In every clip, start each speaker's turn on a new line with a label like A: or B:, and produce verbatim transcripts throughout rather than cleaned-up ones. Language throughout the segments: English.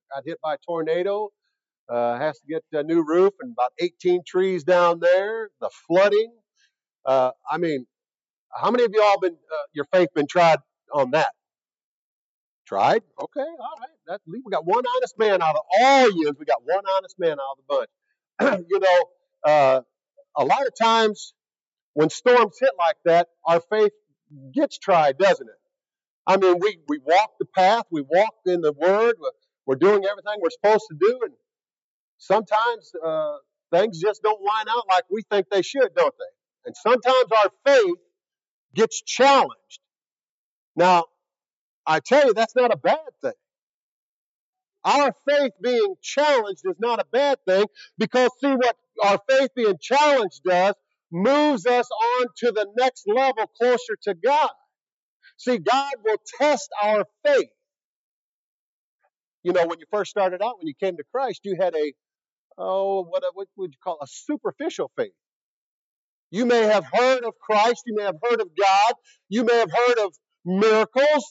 A: got hit by a tornado. Uh, has to get a new roof and about eighteen trees down there. The flooding. Uh, I mean, how many of y'all been uh, your faith been tried on that? Tried? Okay, all right. That, we got one honest man out of all years. We got one honest man out of the bunch. you know, uh, a lot of times when storms hit like that, our faith gets tried, doesn't it? I mean, we, we walk the path, we walk in the Word, we're doing everything we're supposed to do, and sometimes uh, things just don't line out like we think they should, don't they? And sometimes our faith gets challenged. Now, I tell you, that's not a bad thing. Our faith being challenged is not a bad thing because, see, what our faith being challenged does moves us on to the next level closer to God. See, God will test our faith. You know, when you first started out, when you came to Christ, you had a, oh, what, what would you call a superficial faith. You may have heard of Christ. You may have heard of God. You may have heard of miracles.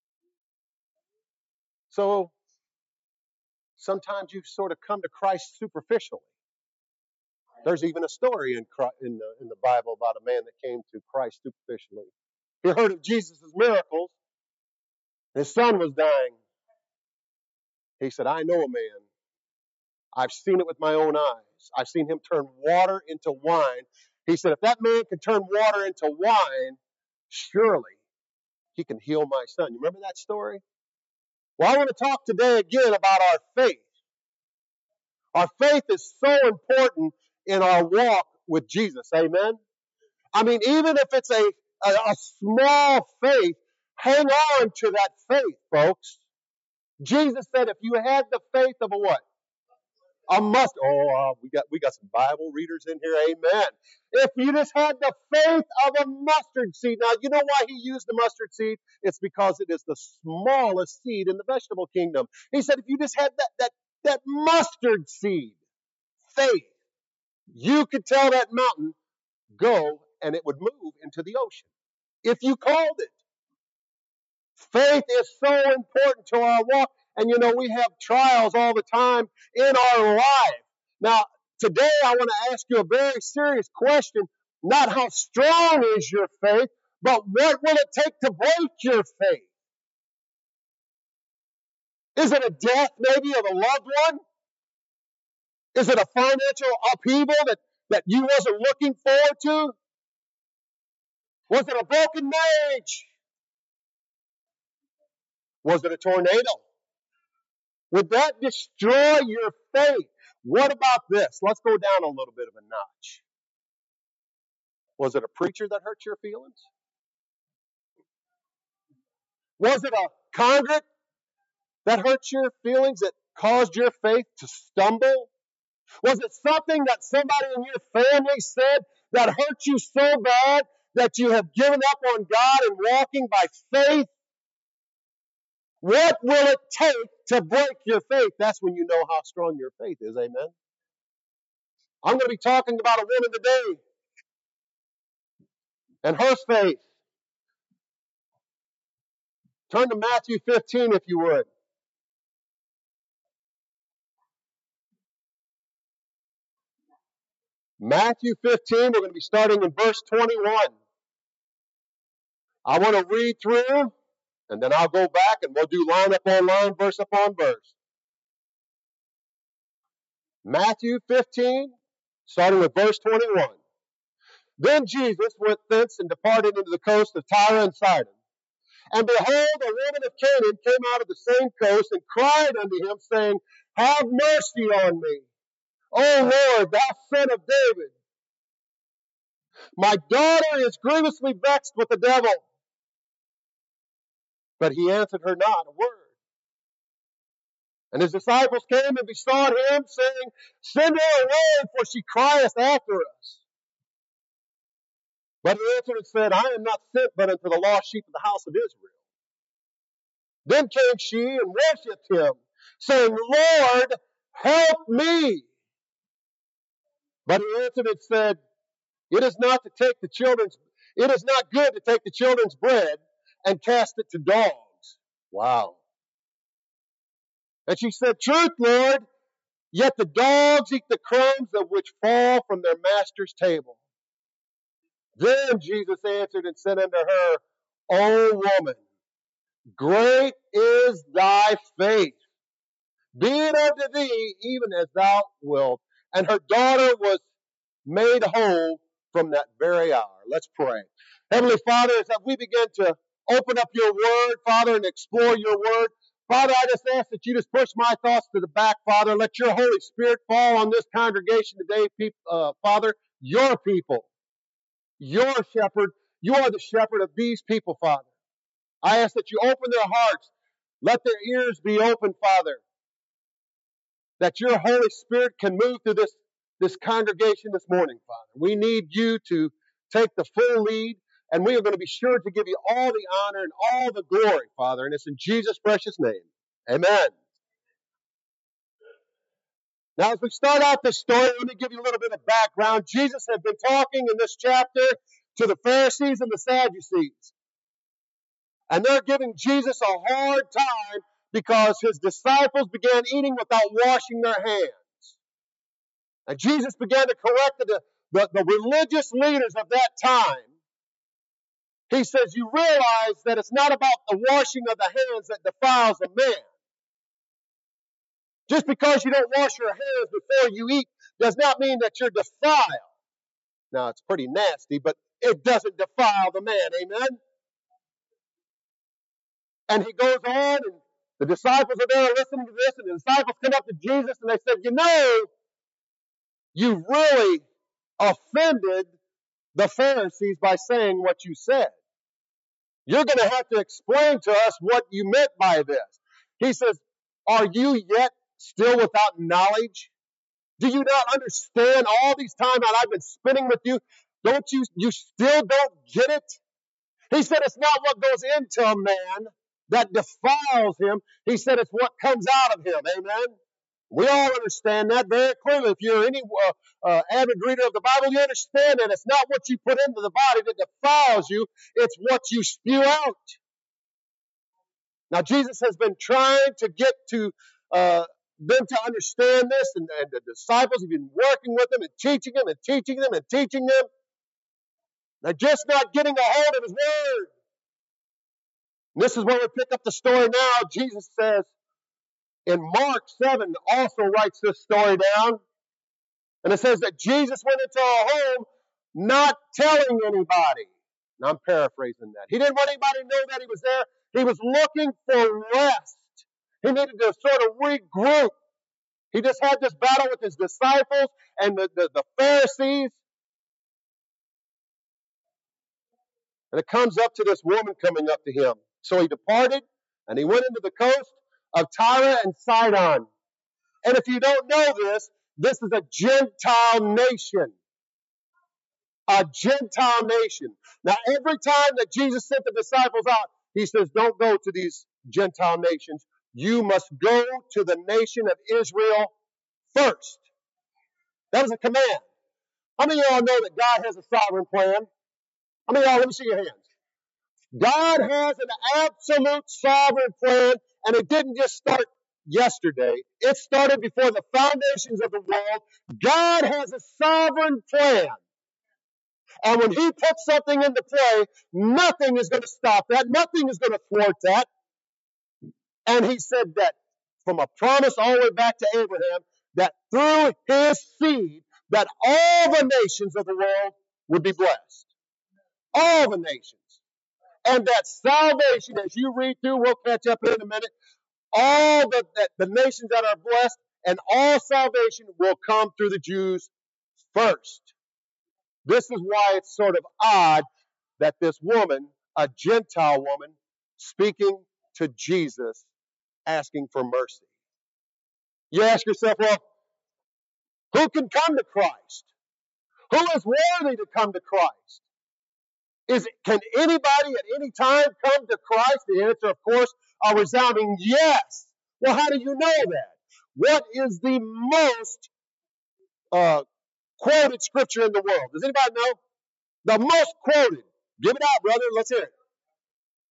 A: So sometimes you sort of come to Christ superficially. There's even a story in, in, the, in the Bible about a man that came to Christ superficially. He heard of Jesus' miracles. His son was dying. He said, I know a man. I've seen it with my own eyes. I've seen him turn water into wine. He said, if that man can turn water into wine, surely he can heal my son. You remember that story? Well, I want to talk today again about our faith. Our faith is so important in our walk with Jesus. Amen? I mean, even if it's a, a, a small faith, hang on to that faith, folks. Jesus said if you had the faith of a what? A mustard. Oh, uh, we got we got some Bible readers in here. Amen. If you just had the faith of a mustard seed. Now, you know why he used the mustard seed? It's because it is the smallest seed in the vegetable kingdom. He said if you just had that that that mustard seed faith, you could tell that mountain, go, and it would move into the ocean. If you called it. Faith is so important to our walk. And you know, we have trials all the time in our life. Now, today I want to ask you a very serious question. Not how strong is your faith, but what will it take to break your faith? Is it a death maybe of a loved one? Is it a financial upheaval that, that you wasn't looking forward to? Was it a broken marriage? Was it a tornado? Would that destroy your faith? What about this? Let's go down a little bit of a notch. Was it a preacher that hurt your feelings? Was it a congregant that hurt your feelings, that caused your faith to stumble? Was it something that somebody in your family said that hurt you so bad that you have given up on God and walking by faith? What will it take to break your faith? That's when you know how strong your faith is. Amen. I'm going to be talking about a woman today and her faith. Turn to Matthew fifteen if you would. Matthew fifteen, we're going to be starting in verse twenty-one. I want to read through, and then I'll go back and we'll do line upon line, verse upon verse. Matthew fifteen, starting with verse twenty-one. Then Jesus went thence and departed into the coast of Tyre and Sidon. And behold, a woman of Canaan came out of the same coast and cried unto him, saying, Have mercy on me, O Lord, thou son of David. My daughter is grievously vexed with the devil. But he answered her not a word. And his disciples came and besought him, saying, Send her away, for she crieth after us. But he answered and said, I am not sent but unto the lost sheep of the house of Israel. Then came she and worshipped him, saying, Lord, help me. But he answered and said, It is not to take the children's, it is not good to take the children's bread and cast it to dogs. Wow. And she said, truth, Lord, yet the dogs eat the crumbs of which fall from their master's table. Then Jesus answered and said unto her, O woman, great is thy faith. Be it unto thee even as thou wilt. And her daughter was made whole from that very hour. Let's pray. Heavenly Father, as we begin to open up your word, Father, and explore your word, Father, I just ask that you just push my thoughts to the back, Father. Let your Holy Spirit fall on this congregation today, peop- uh, Father, your people, your shepherd. You are the shepherd of these people, Father. I ask that you open their hearts. Let their ears be open, Father, that your Holy Spirit can move through this, this congregation this morning, Father. We need you to take the full lead, and we are going to be sure to give you all the honor and all the glory, Father, and it's in Jesus' precious name. Amen. Now, as we start out this story, let me give you a little bit of background. Jesus had been talking in this chapter to the Pharisees and the Sadducees, and they're giving Jesus a hard time because his disciples began eating without washing their hands. And Jesus began to correct the, the, the religious leaders of that time. He says, you realize that it's not about the washing of the hands that defiles a man. Just because you don't wash your hands before you eat does not mean that you're defiled. Now, it's pretty nasty, but it doesn't defile the man. Amen? And he goes on, and the disciples are there listening to this, and the disciples come up to Jesus, and they said, you know, you really offended the Pharisees by saying what you said. You're going to have to explain to us what you meant by this. He says, are you yet still without knowledge? Do you not understand all these times that I've been spending with you? Don't you, you still don't get it? He said it's not what goes into a man that defiles him. He said it's what comes out of him. Amen? We all understand that very clearly. If you're any uh, uh, avid reader of the Bible, you understand that it's not what you put into the body that defiles you. It's what you spew out. Now, Jesus has been trying to get to uh, them to understand this, and, and the disciples have been working with them and teaching them and teaching them and teaching them. They're just not getting a hold of his word. And this is where we pick up the story now. Jesus says, in Mark seven also writes this story down. And it says that Jesus went into a home not telling anybody. Now I'm paraphrasing that. He didn't want anybody to know that he was there. He was looking for rest. He needed to sort of regroup. He just had this battle with his disciples and the, the, the Pharisees. And it comes up to this woman coming up to him. So he departed and he went into the coast of Tyre and Sidon. And if you don't know this, this is a Gentile nation. A Gentile nation. Now, every time that Jesus sent the disciples out, he says, don't go to these Gentile nations. You must go to the nation of Israel first. That was a command. How many of y'all know that God has a sovereign plan? How many of y'all, let me see your hands. God has an absolute sovereign plan, and it didn't just start yesterday. It started before the foundations of the world. God has a sovereign plan. And when he puts something into play, nothing is going to stop that. Nothing is going to thwart that. And he said that from a promise all the way back to Abraham, that through his seed, that all the nations of the world would be blessed. All the nations. And that salvation, as you read through, we'll catch up here in a minute, all the, the, the nations that are blessed and all salvation will come through the Jews first. This is why it's sort of odd that this woman, a Gentile woman, speaking to Jesus, asking for mercy. You ask yourself, well, who can come to Christ? Who is worthy to come to Christ? Is it, can anybody at any time come to Christ? The answer, of course, a resounding yes. Well, how do you know that? What is the most uh, quoted scripture in the world? Does anybody know? The most quoted. Give it out, brother. Let's hear it.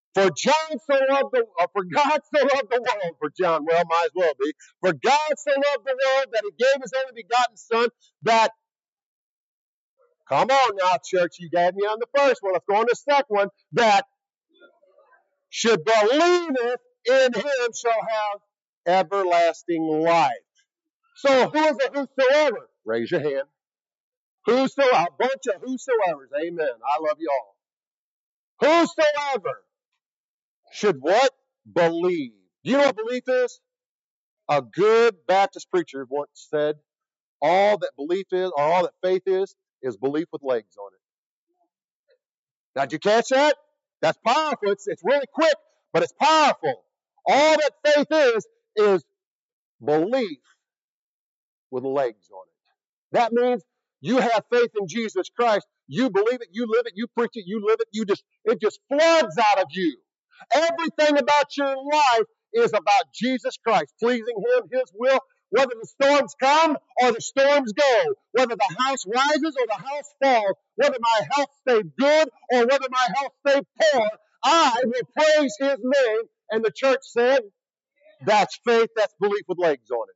A: For John so loved the, uh, for God so loved the world, for John, well, might as well be. For God so loved the world that he gave his only begotten Son, that, come on now, church, you gave me on the first one, let's go on the second one, that should believeth in him shall have everlasting life. So who is it whosoever? Raise your hand. Whosoever, a bunch of whosoevers. Amen. I love you all. Whosoever should what? Believe. Do you know what belief is? A good Baptist preacher once said, all that belief is, or all that faith is, is belief with legs on it. Now, did you catch that? That's powerful. It's, it's really quick, but it's powerful. All that faith is, is belief with legs on it. That means you have faith in Jesus Christ. You believe it, you live it, you preach it, you live it, you just, it just floods out of you. Everything about your life is about Jesus Christ, pleasing him, his will, whether the storms come or the storms go, whether the house rises or the house falls, whether my health stays good or whether my health stays poor, I will praise his name. And the church said, that's faith, that's belief with legs on it.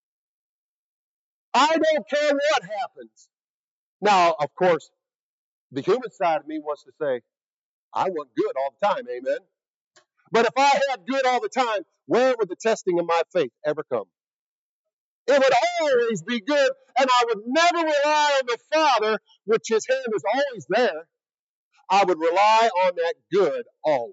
A: I don't care what happens. Now, of course, the human side of me wants to say, I want good all the time, amen? But if I had good all the time, where would the testing of my faith ever come? It would always be good, and I would never rely on the Father, which his hand is always there. I would rely on that good always.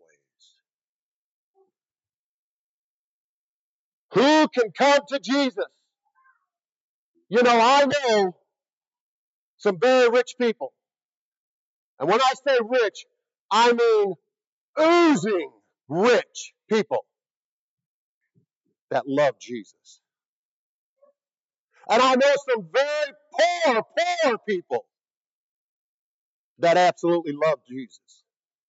A: Who can come to Jesus? You know, I know some very rich people. And when I say rich, I mean oozing rich people that love Jesus. And I know some very poor, poor people that absolutely love Jesus.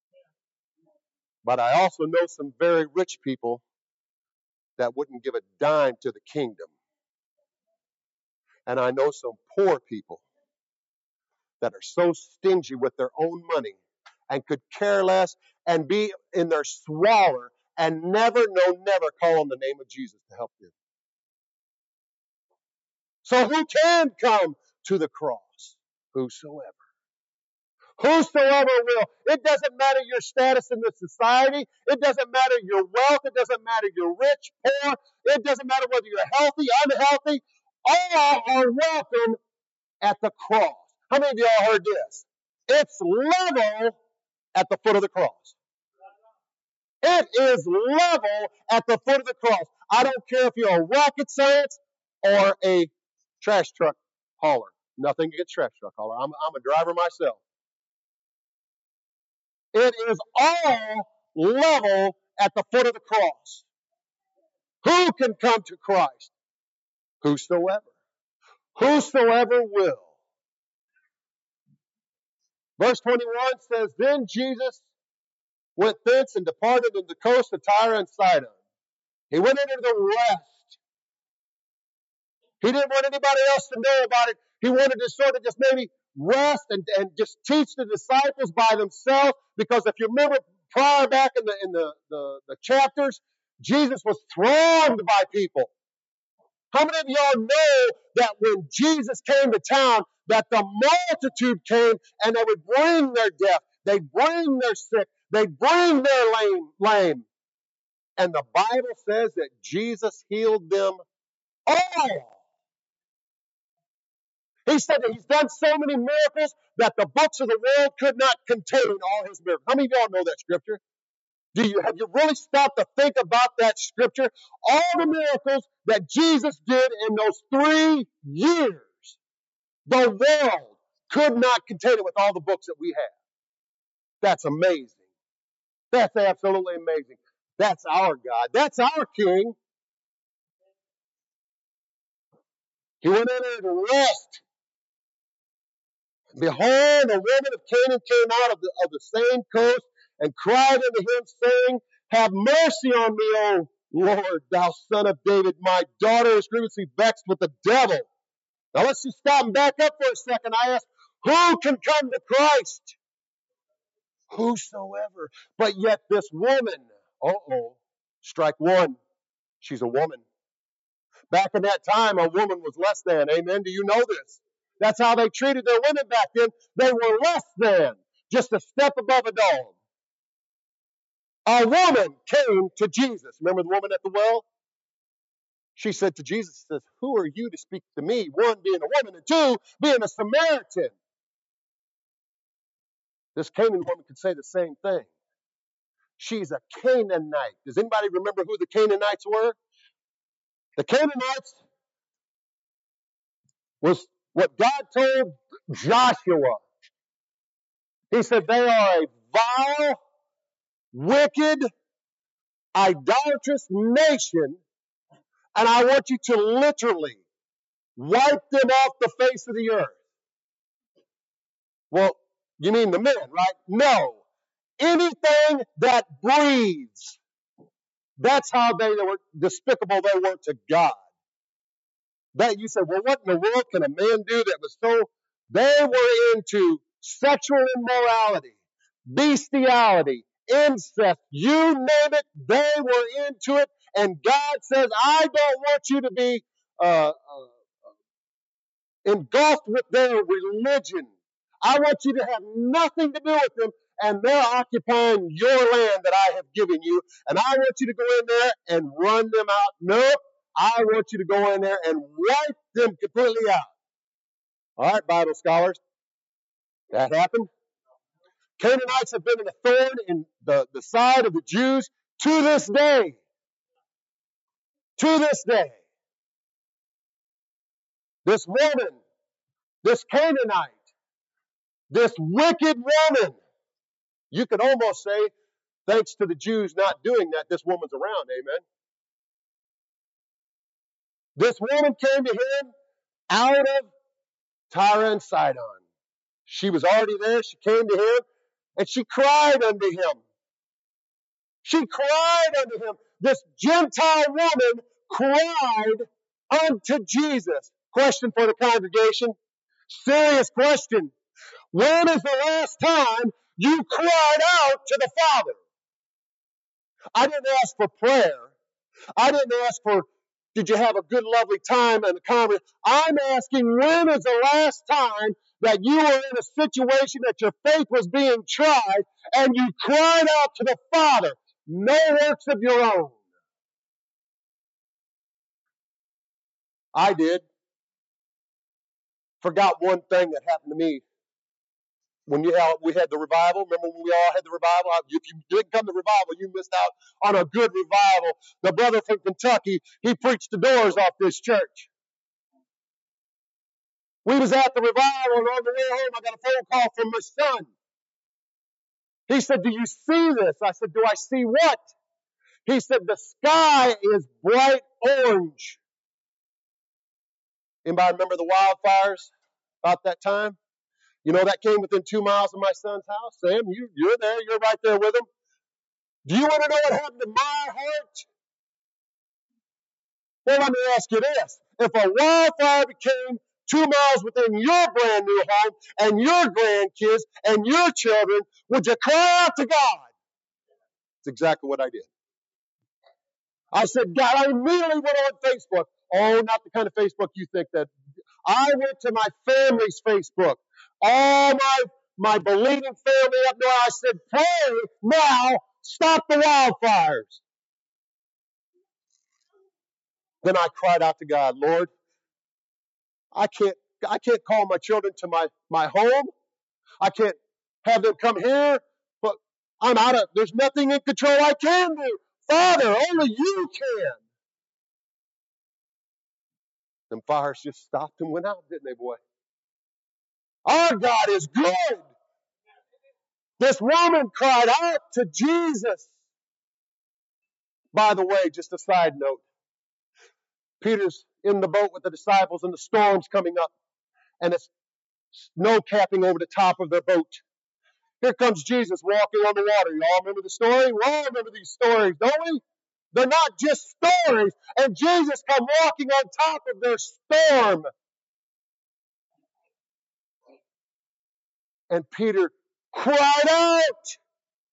A: But I also know some very rich people that wouldn't give a dime to the kingdom. And I know some poor people that are so stingy with their own money and could care less and be in their swaller and never, no, never call on the name of Jesus to help them. So who can come to the cross? Whosoever. Whosoever will. It doesn't matter your status in the society. It doesn't matter your wealth. It doesn't matter you're rich, poor. It doesn't matter whether you're healthy, unhealthy. All are welcome at the cross. How many of y'all heard this? It's level at the foot of the cross. It is level at the foot of the cross. I don't care if you're a rocket science or a trash truck hauler. Nothing against trash truck hauler. I'm, I'm a driver myself. It is all level at the foot of the cross. Who can come to Christ? Whosoever. Whosoever will. Verse twenty-one says, Then Jesus went thence and departed to the coast of Tyre and Sidon. He went into the rest. He didn't want anybody else to know about it. He wanted to sort of just maybe rest and, and just teach the disciples by themselves. Because if you remember prior back in the in the, the, the chapters, Jesus was thronged by people. How many of y'all know that when Jesus came to town, that the multitude came and they would bring their deaf, they'd bring their sick, they'd bring their lame, lame. And the Bible says that Jesus healed them all. He said that he's done so many miracles that the books of the world could not contain all his miracles. How many of y'all know that scripture? Do you have you really stopped to think about that scripture? All the miracles that Jesus did in those three years, the world could not contain it with all the books that we have. That's amazing. That's absolutely amazing. That's our God. That's our King. He went in there to rest. Behold, a woman of Canaan came out of the, of the same coast and cried unto him, saying, Have mercy on me, O Lord, thou son of David. My daughter is grievously vexed with the devil. Now let's just stop and back up for a second. I ask, who can come to Christ? Whosoever. But yet this woman, uh-oh, strike one. She's a woman. Back in that time, a woman was less than. Amen. Do you know this? That's how they treated their women back then. They were less than, just a step above a dog. A woman came to Jesus. Remember the woman at the well? She said to Jesus, says, who are you to speak to me? One, being a woman, and two, being a Samaritan. This Canaan woman could say the same thing. She's a Canaanite. Does anybody remember who the Canaanites were? The Canaanites was what God told Joshua. He said they are a vile, wicked, idolatrous nation, and I want you to literally wipe them off the face of the earth. Well, you mean the men, right? No. Anything that breathes. That's how they were despicable they were to God. That you say, well, what in the world can a man do that was so? They were into sexual immorality, bestiality, incest, you name it, they were into it. And God says, I don't want you to be uh, uh, engulfed with their religion. I want you to have nothing to do with them, and they're occupying your land that I have given you, and I want you to go in there and run them out. Nope, I want you to go in there and wipe them completely out. All right, Bible scholars, that happened. Canaanites have been a thorn in the, the side of the Jews to this day. To this day. This woman, this Canaanite, this wicked woman, you could almost say, thanks to the Jews not doing that, this woman's around, amen? This woman came to him out of Tyre and Sidon. She was already there. She came to him, and she cried unto him. She cried unto him. This Gentile woman cried unto Jesus. Question for the congregation. Serious question. When is the last time you cried out to the Father? I didn't ask for prayer. I didn't ask for, did you have a good, lovely time in the conference? I'm asking, when is the last time that you were in a situation that your faith was being tried and you cried out to the Father? No works of your own. I did. Forgot one thing that happened to me. When you had, we had the revival, remember when we all had the revival? If you didn't come to revival, you missed out on a good revival. The brother from Kentucky, he preached the doors off this church. We was at the revival, and on the way home, I got a phone call from my son. He said, do you see this? I said, do I see what? He said, the sky is bright orange. Anybody remember the wildfires about that time? You know, that came within two miles of my son's house. Sam, you, you're there. You're right there with him. Do you want to know what happened to my heart? Well, let me ask you this. If a wildfire became two miles within your brand new home and your grandkids and your children, would you cry out to God? That's exactly what I did. I said, God, I immediately went on Facebook. Oh, not the kind of Facebook you think that. I went to my family's Facebook. All my, my believing family up there, I said, pray now, stop the wildfires. Then I cried out to God, Lord, I can't, I can't call my children to my, my home. I can't have them come here, but I'm out of, there's nothing in control I can do. Father, only you can. Them fires just stopped and went out, didn't they, boy? Our God is good. This woman cried out to Jesus. By the way, just a side note. Peter's in the boat with the disciples and the storm's coming up. And it's snow capping over the top of their boat. Here comes Jesus walking on the water. You all remember the story? We all remember these stories, don't we? They're not just stories. And Jesus come walking on top of their storm. And Peter cried out.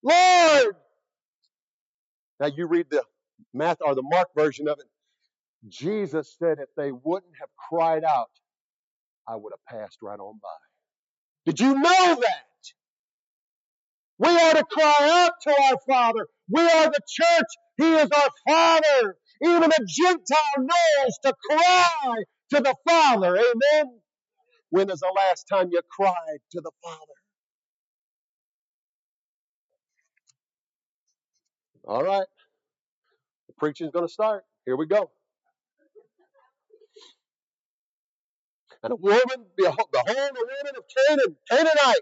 A: Lord! Now you read the Math or the Mark version of it. Jesus said if they wouldn't have cried out, I would have passed right on by. Did you know that? We are to cry out to our Father. We are the church. He is our Father. Even a Gentile knows to cry to the Father. Amen? When is the last time you cried to the Father? All right. The preaching's going to start. Here we go. And a woman, behold, a woman of Canaan, Canaanite.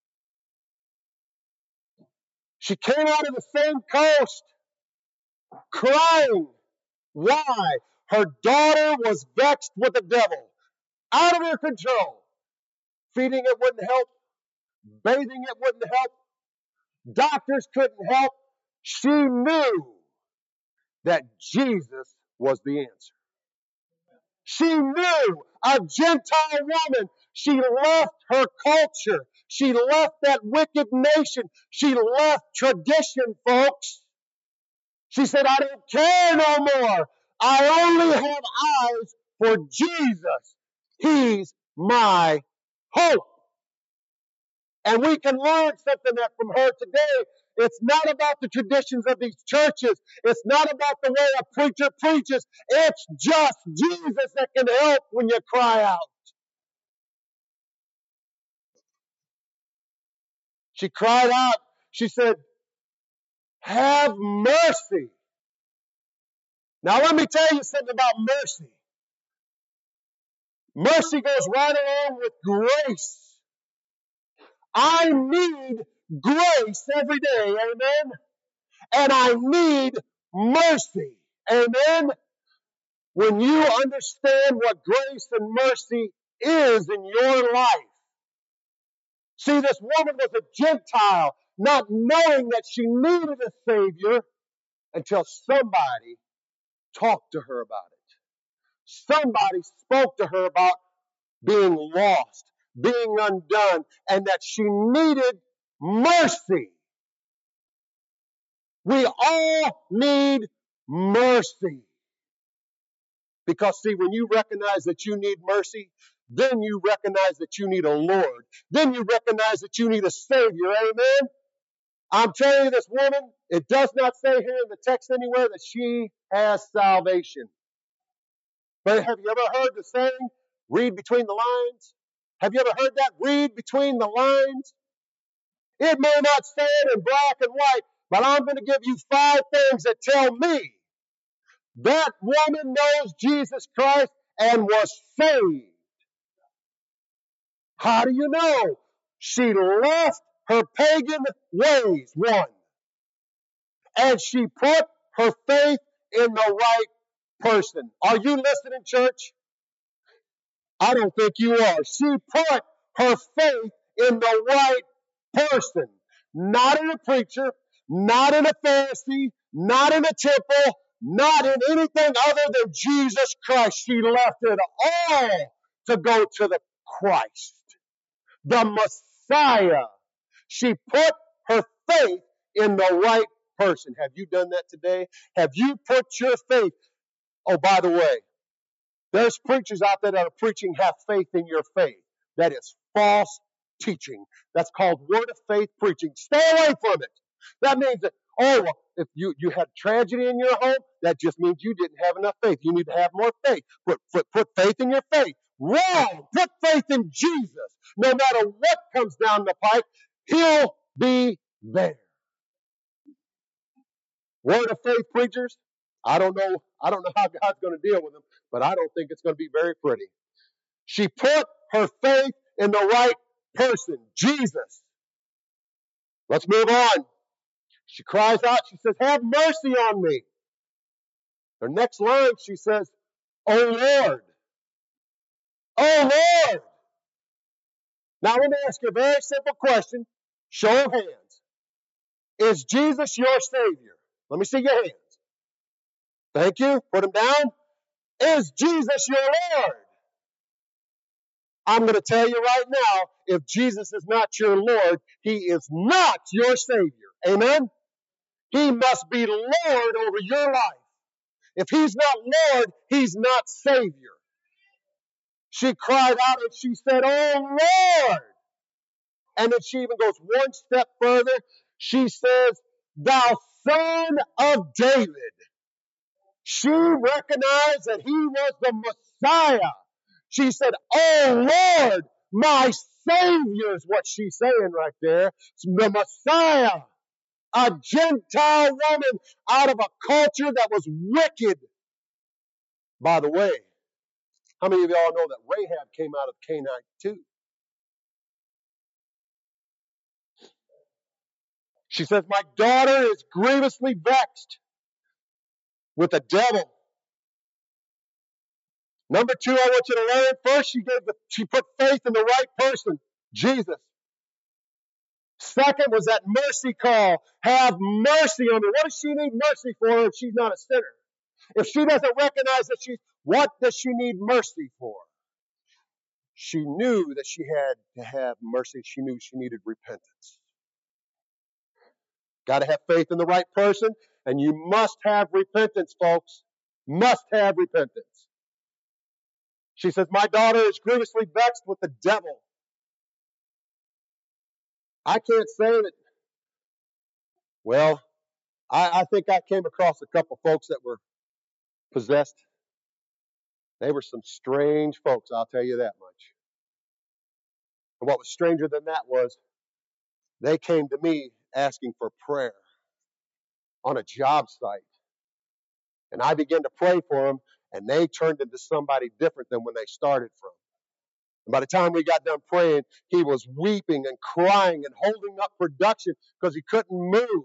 A: She came out of the same coast, crying. Why? Her daughter was vexed with the devil. Out of her control. Feeding it wouldn't help. Bathing it wouldn't help. Doctors couldn't help. She knew that Jesus was the answer. She knew, a Gentile woman. She left her culture. She left that wicked nation. She left tradition, folks. She said, I don't care no more. I only have eyes for Jesus. He's my hope. And we can learn something that from her today. It's not about the traditions of these churches. It's not about the way a preacher preaches. It's just Jesus that can help when you cry out. She cried out. She said, have mercy. Now let me tell you something about mercy. Mercy goes right along with grace. I need grace every day, amen? And I need mercy, amen? When you understand what grace and mercy is in your life. See, this woman was a Gentile, not knowing that she needed a Savior until somebody talked to her about it. Somebody spoke to her about being lost, being undone, and that she needed mercy. We all need mercy. Because, see, when you recognize that you need mercy, then you recognize that you need a Lord. Then you recognize that you need a Savior. Amen? I'm telling you, this woman, it does not say here in the text anywhere that she has salvation. But have you ever heard the saying, read between the lines? Have you ever heard that? Read between the lines? It may not say it in black and white, but I'm going to give you five things that tell me that woman knows Jesus Christ and was saved. How do you know? She left her pagan ways, one. And she put her faith in the right person. Are you listening, church? I don't think you are. She put her faith in the right person. Not in a preacher, not in a Pharisee, not in a temple, not in anything other than Jesus Christ. She left it all to go to the Christ, the Messiah. She put her faith in the right person. Have you done that today? Have you put your faith? Oh, by the way, there's preachers out there that are preaching have faith in your faith. That is false teaching. That's called word of faith preaching. Stay away from it. That means that, oh, well, if you, you had tragedy in your home, that just means you didn't have enough faith. You need to have more faith. Put, put, put faith in your faith. Wrong. Put faith in Jesus. No matter what comes down the pipe, He'll be there. Word of faith preachers, I don't know, I don't know how God's going to deal with them, but I don't think it's going to be very pretty. She put her faith in the right person, Jesus. Let's move on. She cries out, she says, have mercy on me. Her next line, she says, oh Lord. Oh Lord. Now let me ask you a very simple question. Show of hands. Is Jesus your Savior? Let me see your hands. Thank you. Put them down. Is Jesus your Lord? I'm going to tell you right now, if Jesus is not your Lord, He is not your Savior. Amen? He must be Lord over your life. If he's not Lord, he's not Savior. She cried out and she said, "Oh Lord." And then she even goes one step further. She says, "Thou Son of David." She recognized that he was the Messiah. She said, "Oh Lord, my Savior," is what she's saying right there. The Messiah, a Gentile woman out of a culture that was wicked. By the way, how many of y'all know that Rahab came out of Canaanite too? She says, "My daughter is grievously vexed with the devil." Number two, I want you to learn first, she gave the, she put faith in the right person, Jesus. Second was that mercy call. Have mercy on me. What does she need mercy for if she's not a sinner? If she doesn't recognize that she's, what does she need mercy for? She knew that she had to have mercy. She knew she needed repentance. Got to have faith in the right person, and you must have repentance, folks. Must have repentance. She says, "My daughter is grievously vexed with the devil." I can't say that, well, I, I think I came across a couple folks that were possessed. They were some strange folks, I'll tell you that much. And what was stranger than that was they came to me asking for prayer on a job site. And I began to pray for them, and they turned into somebody different than when they started from. And by the time we got done praying, he was weeping and crying and holding up production because he couldn't move.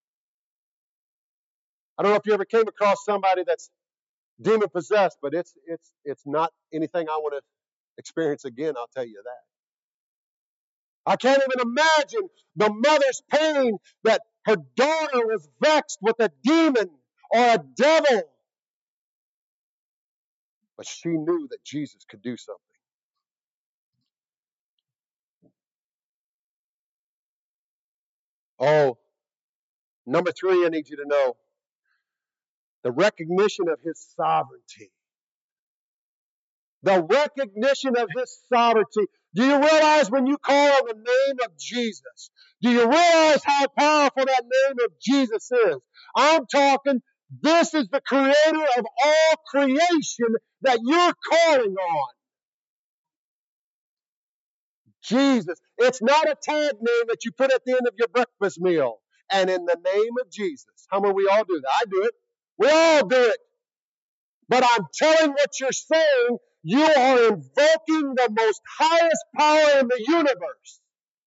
A: I don't know if you ever came across somebody that's demon possessed, but it's it's it's not anything I want to experience again, I'll tell you that. I can't even imagine the mother's pain that her daughter was vexed with a demon or a devil. But she knew that Jesus could do something. Oh, number three, I need you to know the recognition of his sovereignty. The recognition of his sovereignty. Do you realize when you call on the name of Jesus, do you realize how powerful that name of Jesus is? I'm talking, this is the creator of all creation that you're calling on. Jesus. It's not a tag name that you put at the end of your breakfast meal. And in the name of Jesus. How many we all do that? I do it. We all do it. But I'm telling what you're saying, you are invoking the most highest power in the universe.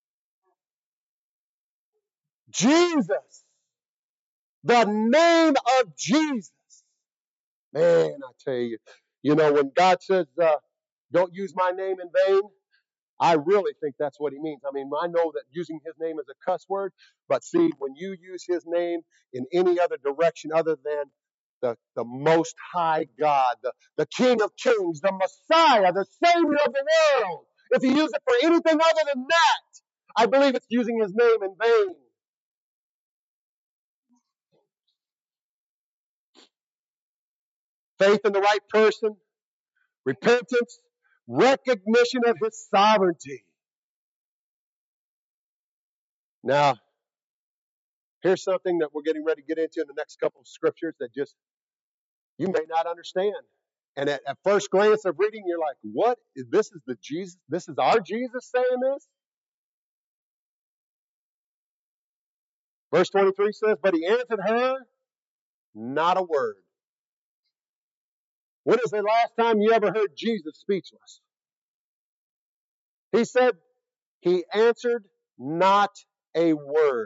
A: Jesus. The name of Jesus. Man, I tell you, you know, when God says, uh, don't use my name in vain, I really think that's what he means. I mean, I know that using his name is a cuss word, but see, when you use his name in any other direction other than the, the Most High God, the, the King of Kings, the Messiah, the Savior of the world, if you use it for anything other than that, I believe it's using his name in vain. Faith in the right person, repentance, recognition of his sovereignty. Now, here's something that we're getting ready to get into in the next couple of scriptures that just you may not understand. And at, at first glance of reading, you're like, what? This is the Jesus? This is our Jesus saying this? Verse twenty-three says, but he answered her, not a word. When is the last time you ever heard Jesus speechless? He said, he answered not a word.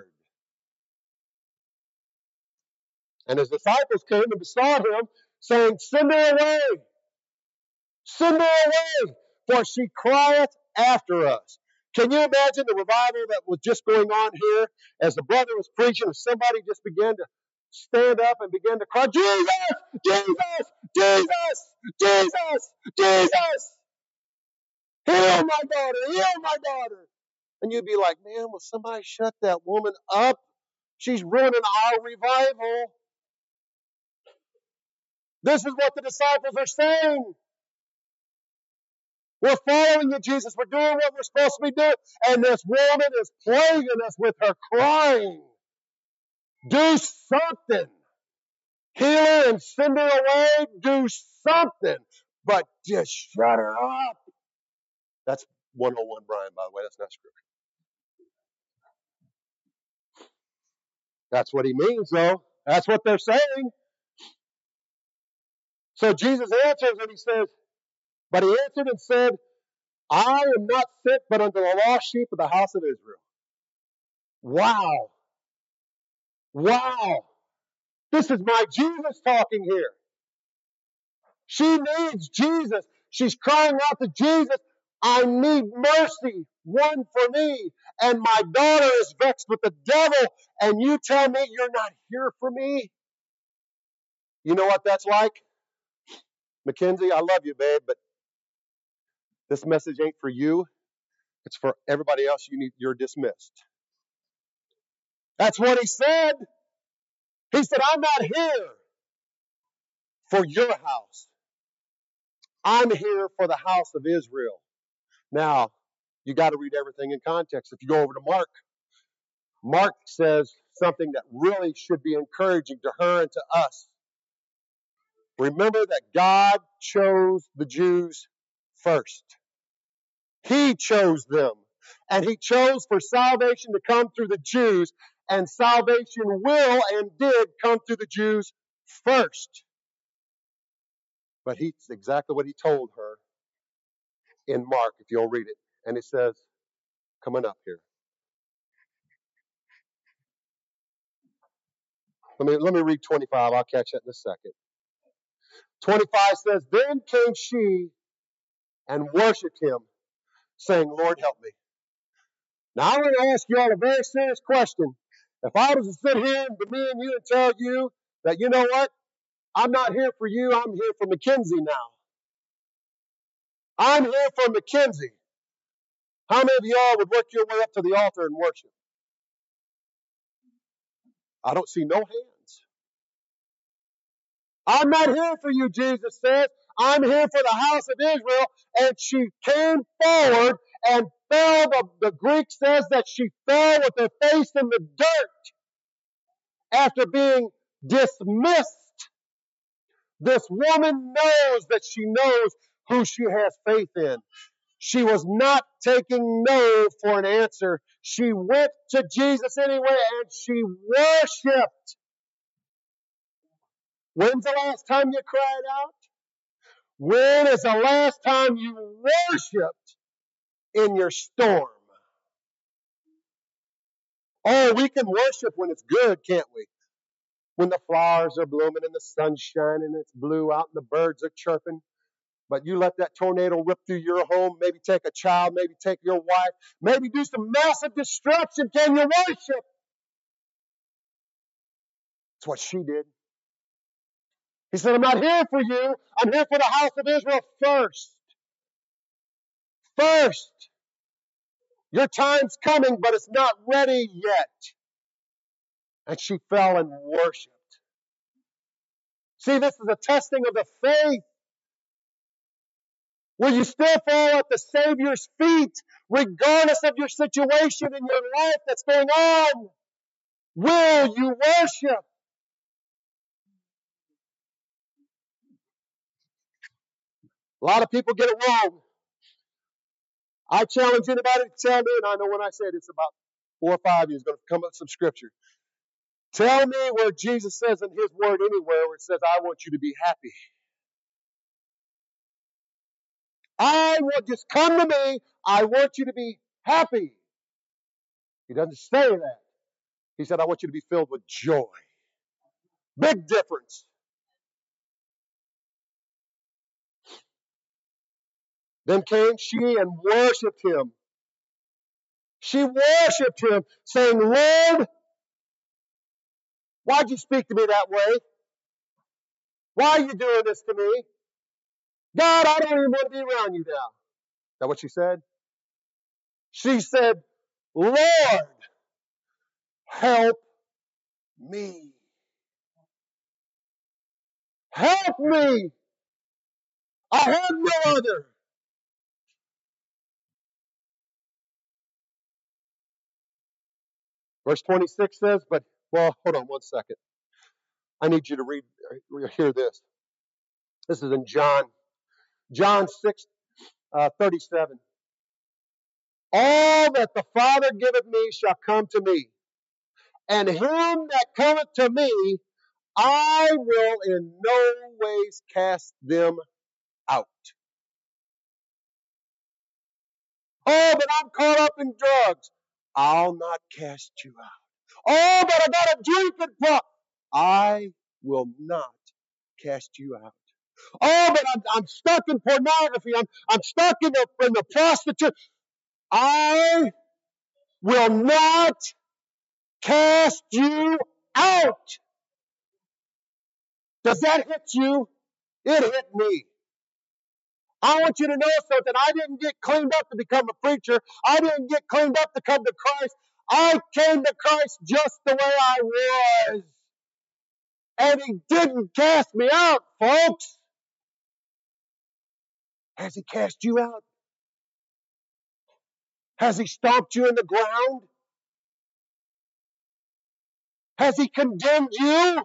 A: And his disciples came and besought him, saying, send her away. Send her away, for she crieth after us. Can you imagine the revival that was just going on here as the brother was preaching, and somebody just began to stand up and began to cry, Jesus, Jesus, Jesus, Jesus, Jesus, heal my daughter, heal my daughter. And you'd be like, man, will somebody shut that woman up? She's ruining our revival. This is what the disciples are saying. We're following you, Jesus. We're doing what we're supposed to be doing. And this woman is plaguing us with her crying. Do something. Heal her and send her away. Do something. But just shut her up. That's one oh one Brian, by the way. That's not scripture. That's what he means, though. That's what they're saying. So Jesus answers and he says, but he answered and said, I am not sent but unto the lost sheep of the house of Israel. Wow. Wow. This is my Jesus talking here. She needs Jesus. She's crying out to Jesus, I need mercy, one for me. And my daughter is vexed with the devil, and you tell me you're not here for me? You know what that's like? Mackenzie, I love you, babe, but this message ain't for you. It's for everybody else. You need, you're dismissed. That's what he said. He said, I'm not here for your house. I'm here for the house of Israel. Now, you got to read everything in context. If you go over to Mark, Mark says something that really should be encouraging to her and to us. Remember that God chose the Jews first. He chose them. And he chose for salvation to come through the Jews. And salvation will and did come through the Jews first. But he's exactly what he told her in Mark, if you'll read it. And it says, coming up here. Let me, let me read twenty-five. I'll catch that in a second. twenty-five says, then came she and worshipped him, saying, Lord, help me. Now, I'm going to ask you all a very serious question. If I was to sit here and to me and you and tell you that, you know what? I'm not here for you. I'm here for Mackenzie now. I'm here for Mackenzie. How many of y'all would work your way up to the altar and worship? I don't see no hands. I'm not here for you, Jesus says. I'm here for the house of Israel. And she came forward and fell. The, the Greek says that she fell with her face in the dirt after being dismissed. This woman knows that she knows who she has faith in. She was not taking no for an answer. She went to Jesus anyway and she worshiped. When's the last time you cried out? When is the last time you worshiped in your storm? Oh, we can worship when it's good, can't we? When the flowers are blooming and the sun's shining and it's blue out and the birds are chirping. But you let that tornado rip through your home, maybe take a child, maybe take your wife, maybe do some massive destruction. Can you worship? That's what she did. He said, I'm not here for you. I'm here for the house of Israel first. First. Your time's coming, but it's not ready yet. And she fell and worshiped. See, this is a testing of the faith. Will you still fall at the Savior's feet, regardless of your situation in your life that's going on? Will you worship? A lot of people get it wrong. I challenge anybody to tell me, and I know when I say this about four or five years, going to come up with some scripture. Tell me where Jesus says in his word anywhere where it says, I want you to be happy. I want, just come to me. I want you to be happy. He doesn't say that. He said, I want you to be filled with joy. Big difference. Then came she and worshipped him. She worshipped him, saying, Lord, why'd you speak to me that way? Why are you doing this to me? God, I don't even want to be around you now. Is that what she said? She said, Lord, help me. Help me. I have no other. Verse twenty-six says, but, well, hold on one second. I need you to read, hear this. This is in John. John six, uh, thirty-seven. All that the Father giveth me shall come to me, and him that cometh to me, I will in no ways cast them out. Oh, but I'm caught up in drugs. I'll not cast you out. Oh, but I got a drinking problem. I will not cast you out. Oh, but I'm, I'm stuck in pornography. I'm, I'm stuck in the, in the prostitute. I will not cast you out. Does that hit you? It hit me. I want you to know something. I didn't get cleaned up to become a preacher. I didn't get cleaned up to come to Christ. I came to Christ just the way I was. And he didn't cast me out, folks. Has he cast you out? Has he stomped you in the ground? Has he condemned you?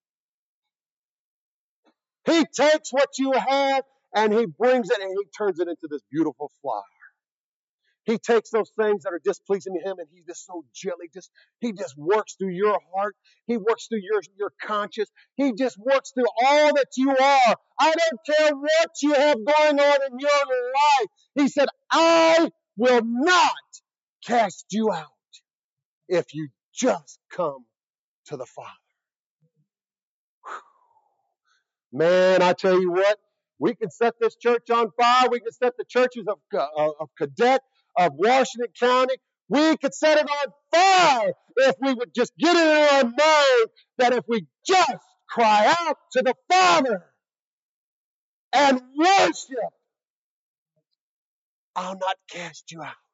A: He takes what you have and he brings it and he turns it into this beautiful flower. He takes those things that are displeasing to him and he's just so gently, just he just works through your heart. He works through your, your conscience. He just works through all that you are. I don't care what you have going on in your life. He said, I will not cast you out if you just come to the Father. Man, I tell you what, we can set this church on fire. We can set the churches of, uh, of Cadet, of Washington County. We could set it on fire if we would just get it in our mind that if we just cry out to the Father and worship, I'll not cast you out.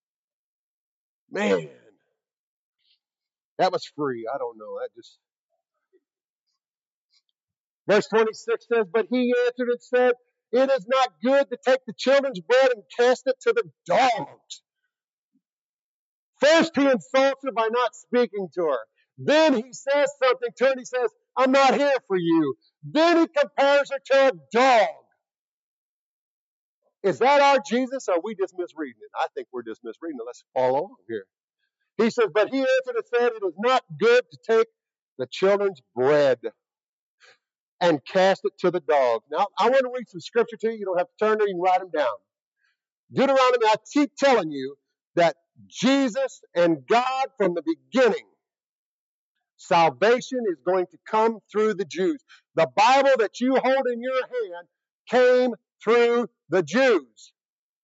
A: Man, that was free. I don't know. That just... Verse twenty-six says, but he answered and said, it is not good to take the children's bread and cast it to the dogs. First he insults her by not speaking to her. Then he says something to her and he says, I'm not here for you. Then he compares her to a dog. Is that our Jesus or are we just misreading it? I think we're just misreading it. Let's follow along here. He says, but he answered and said, it is not good to take the children's bread and cast it to the dogs. Now, I want to read some scripture to you. You don't have to turn there. You can write them down. Deuteronomy, I keep telling you that Jesus and God from the beginning, salvation is going to come through the Jews. The Bible that you hold in your hand came through the Jews.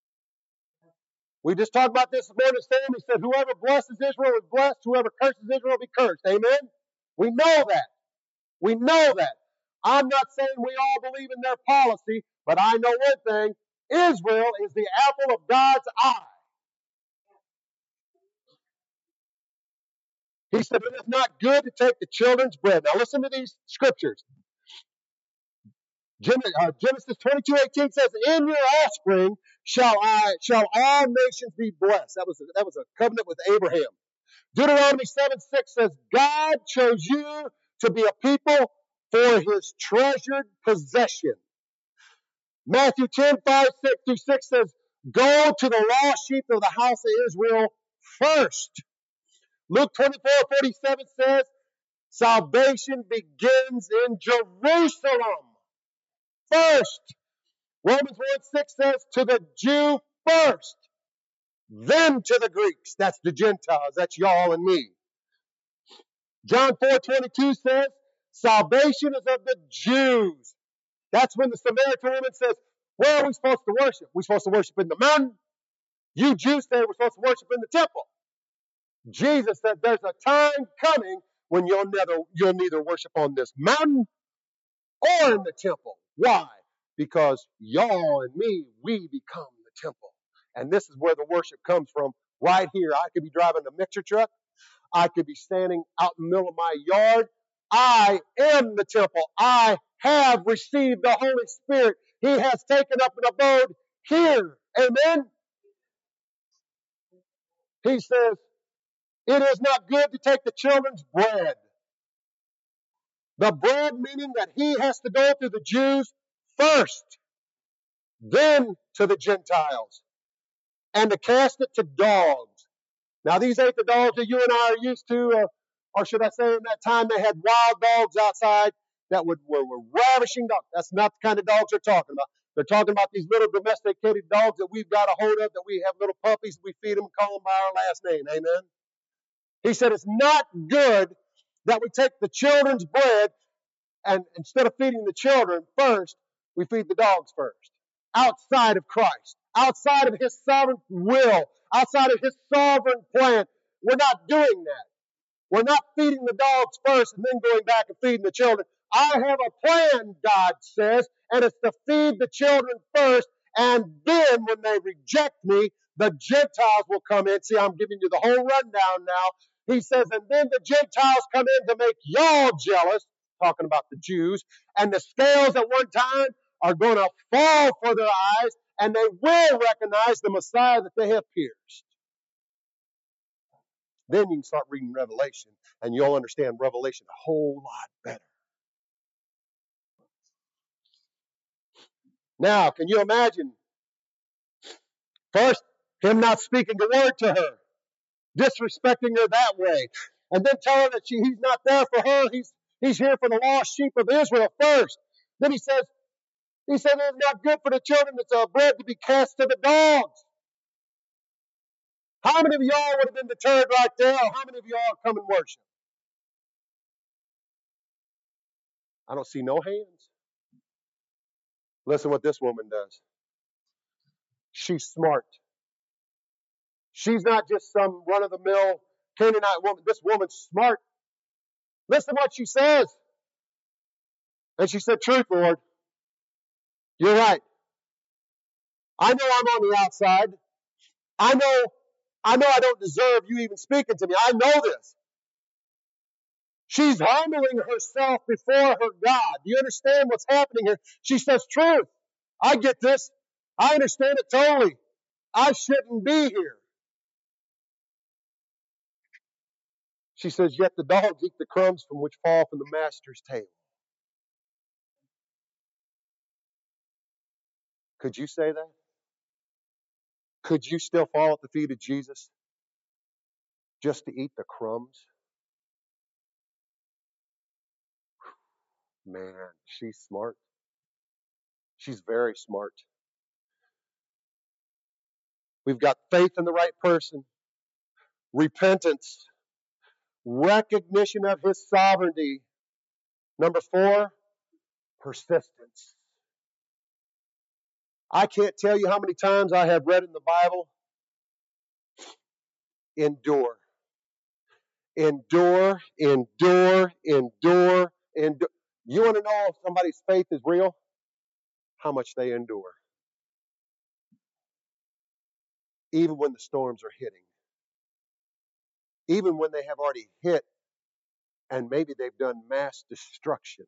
A: We just talked about this morning. Sam, he said, whoever blesses Israel is blessed. Whoever curses Israel will be cursed. Amen? We know that. We know that. I'm not saying we all believe in their policy, but I know one thing. Israel is the apple of God's eye. He said, it is not good to take the children's bread. Now listen to these scriptures. Genesis twenty-two eighteen says, in your offspring shall I, shall all nations be blessed. That was, a, that was a covenant with Abraham. Deuteronomy seven six says, God chose you to be a people for his treasured possession. Matthew ten five six through six says, go to the lost sheep of the house of Israel first. Luke twenty-four forty-seven says, salvation begins in Jerusalem first. Romans one six says, to the Jew first, then to the Greeks. That's the Gentiles. That's y'all and me. John four twenty-two says, salvation is of the Jews. That's when the Samaritan woman says, where are we supposed to worship? We're supposed to worship in the mountain. You Jews say we're supposed to worship in the temple. Jesus said there's a time coming when you'll neither, you'll neither worship on this mountain or in the temple. Why? Because y'all and me, we become the temple. And this is where the worship comes from, right here. I could be driving a mixer truck. I could be standing out in the middle of my yard. I am the temple. I have received the Holy Spirit. He has taken up an abode here. Amen? He says, it is not good to take the children's bread. The bread meaning that he has to go through the Jews first, then to the Gentiles, and to cast it to dogs. Now, these ain't the dogs that you and I are used to, uh, or should I say in that time they had wild dogs outside that would, were, were ravishing dogs. That's not the kind of dogs they're talking about. They're talking about these little domesticated dogs that we've got a hold of, that we have little puppies, we feed them, call them by our last name. Amen? He said it's not good that we take the children's bread and instead of feeding the children first, we feed the dogs first. Outside of Christ, outside of His sovereign will, outside of His sovereign plan. We're not doing that. We're not feeding the dogs first and then going back and feeding the children. I have a plan, God says, and it's to feed the children first, and then when they reject me, the Gentiles will come in. See, I'm giving you the whole rundown now. He says, and then the Gentiles come in to make y'all jealous, talking about the Jews, and the scales at one time are going to fall for their eyes, and they will recognize the Messiah that they have pierced. Then you can start reading Revelation, and you'll understand Revelation a whole lot better. Now, can you imagine? First, him not speaking a word to her, disrespecting her that way, and then telling her that she, he's not there for her. He's he's here for the lost sheep of Israel first. Then he says, he said it's not good for the children that's uh, bread to be cast to the dogs. How many of y'all would have been deterred right there? Or how many of y'all come and worship? I don't see no hands. Listen what this woman does. She's smart. She's not just some run-of-the-mill Canaanite woman. This woman's smart. Listen to what she says. And she said, truth, Lord. You're right. I know I'm on the outside. I know, I know I don't deserve you even speaking to me. I know this. She's humbling herself before her God. Do you understand what's happening here? She says, truth. I get this. I understand it totally. I shouldn't be here. She says, yet the dogs eat the crumbs from which fall from the master's table. Could you say that? Could you still fall at the feet of Jesus just to eat the crumbs? Man, she's smart. She's very smart. We've got faith in the right person, repentance, recognition of His sovereignty. Number four, persistence. I can't tell you how many times I have read in the Bible, endure. Endure, endure, endure, endure. You want to know if somebody's faith is real? How much they endure. Even when the storms are hitting. Even when they have already hit and maybe they've done mass destruction.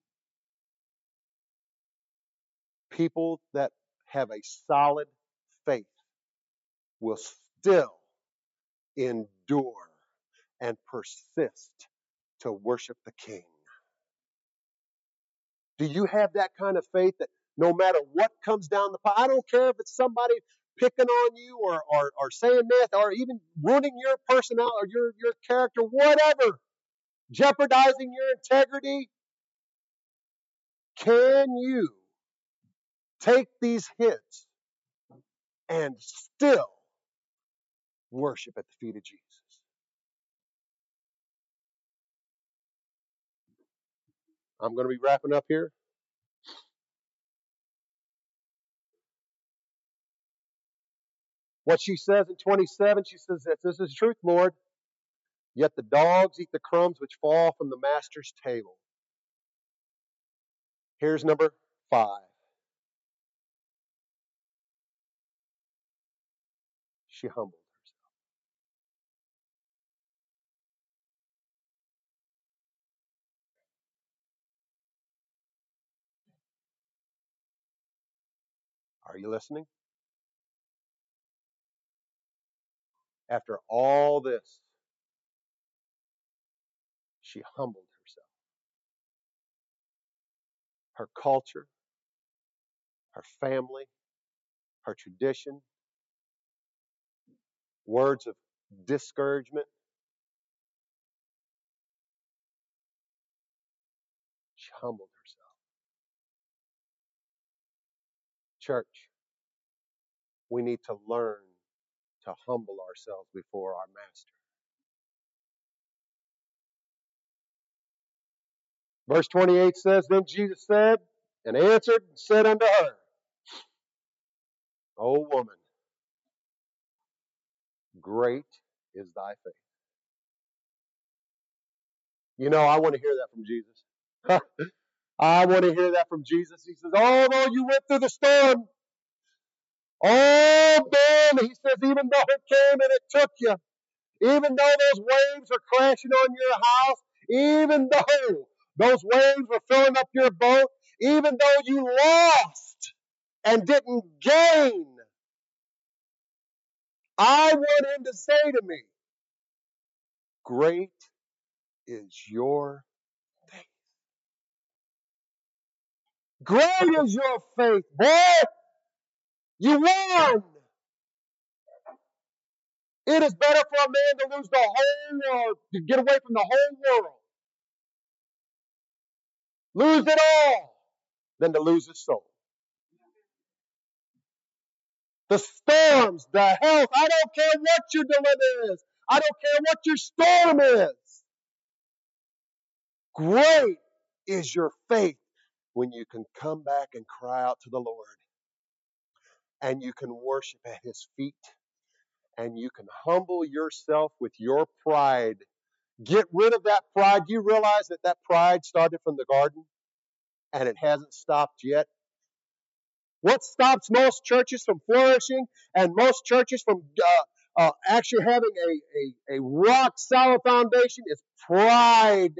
A: People that have a solid faith will still endure and persist to worship the King. Do you have that kind of faith that no matter what comes down the pipe, I don't care if it's somebody picking on you or, or, or saying this or even ruining your personality or your, your character, whatever, jeopardizing your integrity, can you take these hits and still worship at the feet of Jesus? I'm going to be wrapping up here. What she says in twenty-seven, she says this, this is truth, Lord. Yet the dogs eat the crumbs which fall from the master's table. Here's number five. She humbled herself. you listening? After all this, she humbled herself. Her culture, her family, her tradition, words of discouragement. She humbled herself. Church, we need to learn to humble ourselves before our Master. Verse twenty-eight says, Then Jesus said, and answered and said unto her, O woman, great is thy faith. You know, I want to hear that from Jesus. I want to hear that from Jesus. He says, although you went through the storm, oh man, he says, even though it came and it took you, even though those waves are crashing on your house, even though those waves were filling up your boat, even though you lost and didn't gain, I want him to say to me, great is your faith. Great is your faith, boy. You won. It is better for a man to lose the whole world, to get away from the whole world, lose it all, than to lose his soul. The storms, the health, I don't care what your dilemma is. I don't care what your storm is. Great is your faith when you can come back and cry out to the Lord. And you can worship at his feet. And you can humble yourself with your pride. Get rid of that pride. Do you realize that that pride started from the garden? And it hasn't stopped yet? What stops most churches from flourishing and most churches from uh, uh, actually having a, a, a rock solid foundation is pride.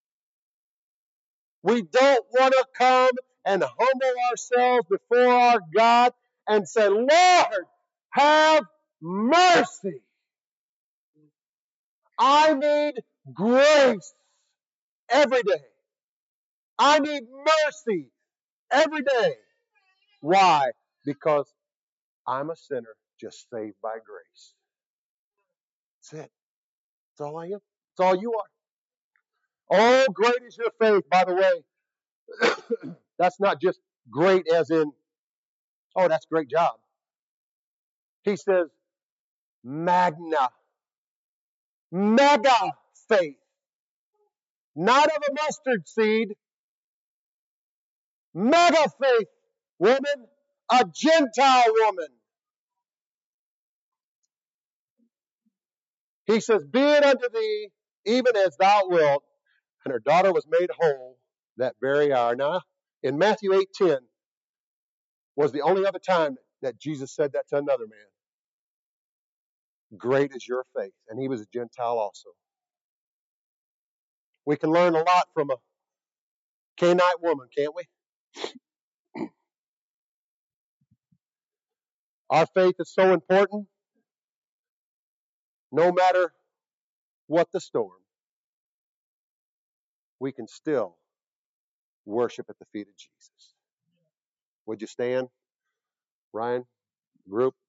A: We don't want to come and humble ourselves before our God and say, Lord, have mercy. I need grace every day. I need mercy every day. Why? Because I'm a sinner just saved by grace. That's it. That's all I am. That's all you are. Oh, great is your faith, by the way. That's not just great as in, oh, that's a great job. He says, magna, mega faith. Not of a mustard seed. Mega faith, woman, a Gentile woman. He says, be it unto thee, even as thou wilt. And her daughter was made whole that very hour. Now, in Matthew eight ten, was the only other time that Jesus said that to another man. Great is your faith. And he was a Gentile also. We can learn a lot from a Canaanite woman, can't we? Our faith is so important, no matter what the storm, we can still worship at the feet of Jesus. Would you stand, Ryan, group?